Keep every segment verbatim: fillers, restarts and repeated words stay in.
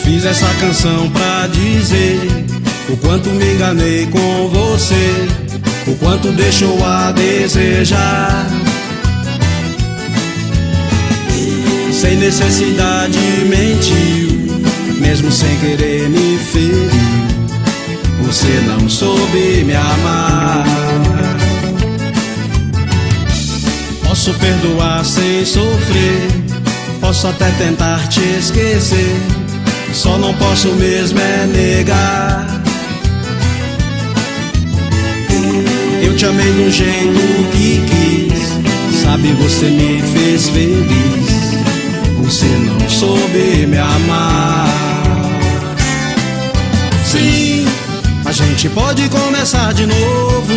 Fiz essa canção pra dizer o quanto me enganei com você, o quanto deixou a desejar. Sem necessidade mentiu, mesmo sem querer me ferir. Você não soube me amar. Posso perdoar sem sofrer, posso até tentar te esquecer, só não posso mesmo é negar. Eu te amei de um jeito que quis, sabe, você me fez feliz. Você não soube me amar. Sim, a gente pode começar de novo.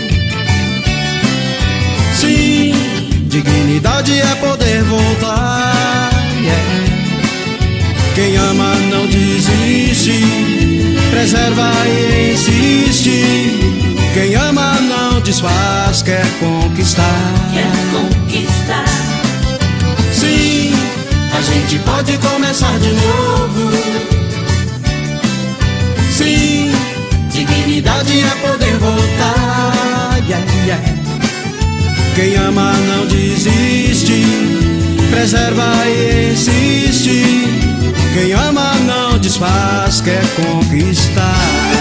Sim, dignidade é poder voltar. Yeah. Quem ama não desiste, preserva e insiste. Quem ama não desfaz, quer conquistar. Quer conquistar. Sim, a gente pode começar de novo. Sim, dignidade é poder voltar. Yeah, yeah. Quem ama não desiste, preserva e insiste. Quem ama não desfaz, quer conquistar.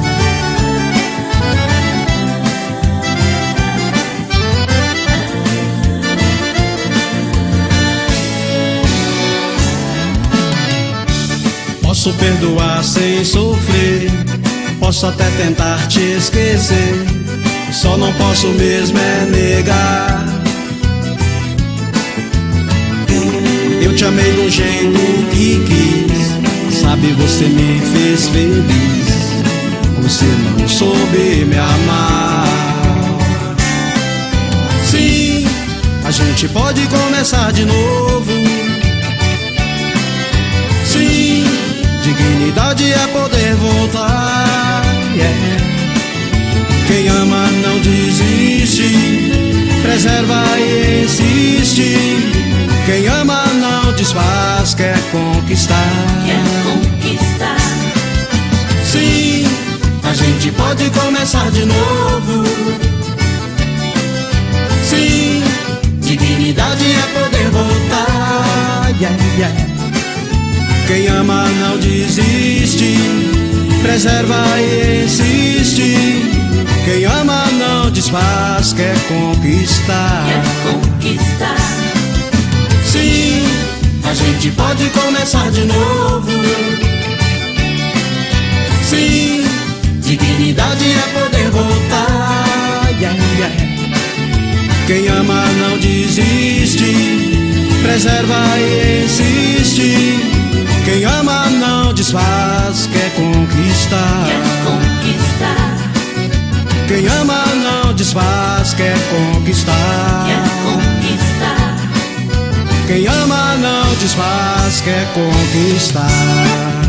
Posso perdoar sem sofrer, posso até tentar te esquecer, só não posso mesmo é negar. Eu te amei de um jeito que quis, sabe, você me fez feliz. Você não soube me amar. Sim, a gente pode começar de novo. Sim, dignidade é poder voltar. Yeah. Quem ama não desiste, preserva e insiste. Quem ama não desfaz, quer conquistar. Quer conquistar. Sim, a gente pode começar de novo. Sim, dignidade é poder voltar. Yeah, yeah. Quem ama não desiste, preserva e insiste. Quem ama não desfaz, quer conquistar. Quer conquistar. Sim, a gente pode começar de novo. Sim, dignidade é poder voltar. Yeah, yeah. Quem ama não desiste, preserva e insiste. Quem ama não desfaz, quer conquistar. Quer conquistar. Quem ama não desfaz, quer conquistar. Quer conquistar. Quem ama não desfaz, quer conquistar.